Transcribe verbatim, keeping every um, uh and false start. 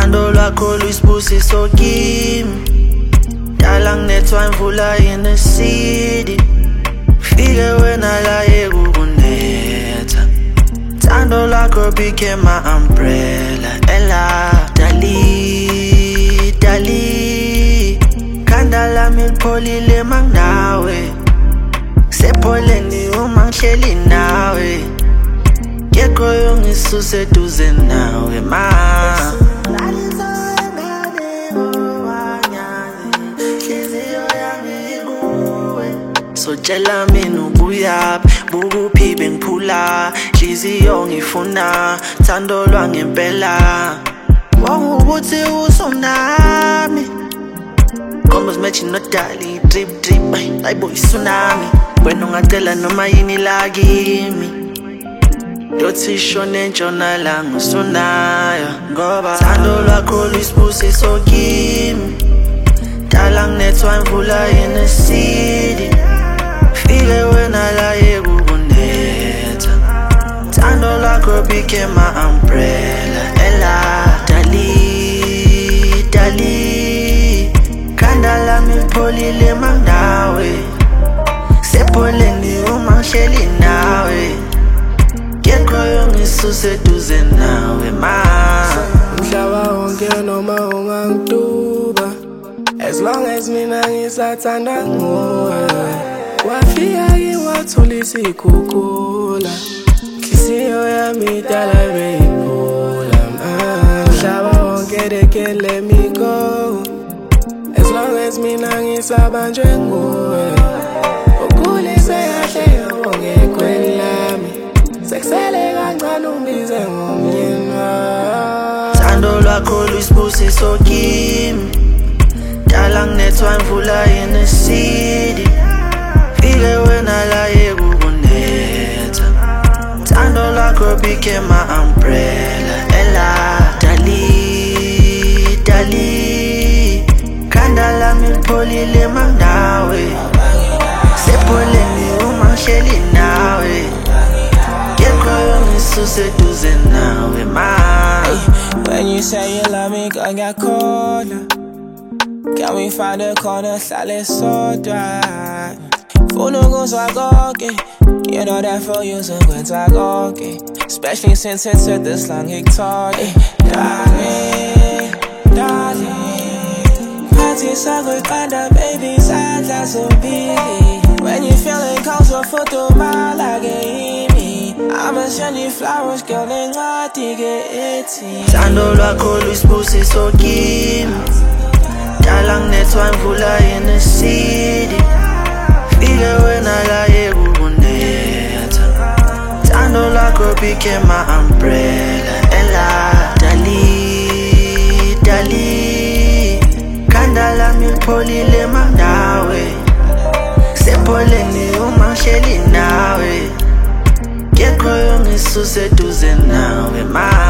Thando lwakho luyisibusiso kimi, dala nginethwa imvula in the city. Fike wena la yekunetha, thando lwakho became my umbrella. Ella dali, dali, khanda lami lipholile manginawe, sepholeni uma ngihleli nawe, yekho yongisuse eduze nawe ma. So tshela mina ubuyaphi, bukuphi bengiphula, nhliziyo ngifuna thando lwangempela. Wonga ukuthi usunami, Combos matching no dali, drip drip, ay boy tsunami. Wena ungacela noma yini la kimi, dothi shone ntshonalanga usunayo, ngoba thando lwakho luyisibusiso kimi, dala nginethwa imvula in the city. Fike wena la yekunetha, thando lwakho became my umbrella. Ella dali, dali, khanda lami lipholile manginawe, sepholeni uma ngihleli nawe, yekho yongisuse eduze nawe ma. Umhlaba wonke noma ungangituba, as long as mina ngisathanda nguwe. Wafika ngiwathola isikhukhula, nhliziyo yami idala beyiphula ma. Umhlaba wonke they can't let me go, as long as mina ngisabanjwe nguwe. Ukhulise kahle ngeke kwelami, sekusele kancane ungibize ngomyeni wami. Thando lwakho luyisibusiso kimi, dala nginethwa imvula in the city. Fike wena la yekunetha, thando lwakho became my umbrella. Ella dali, dali, khanda lami lipholile manginawe, sepholeni uma ngihleli nawe, yekho yongisuse eduze nawe ma. When you say you love me, ngiyakholwa. Can we find a corner, hlale sodwa? Funa ukuzwa konke, you know that for you sokwenza konke, especially since it's at this long ngikuthole. Darling, darling, phansi sakuyiqanda baby isandla sombili. When you feeling cold so futhumala kimi, I'ma send you flowers girl encwadi ke ethi. Thando lwakho luyisibusiso kimi, dala nginethwa imvula in the city. Fike wena la yekunetha, thando lwakho became my umbrella. Ella dali, dali, khanda lami lipholile manginawe, sepholeni uma ngihleli nawe, yekho yongisuse eduze nawe ma.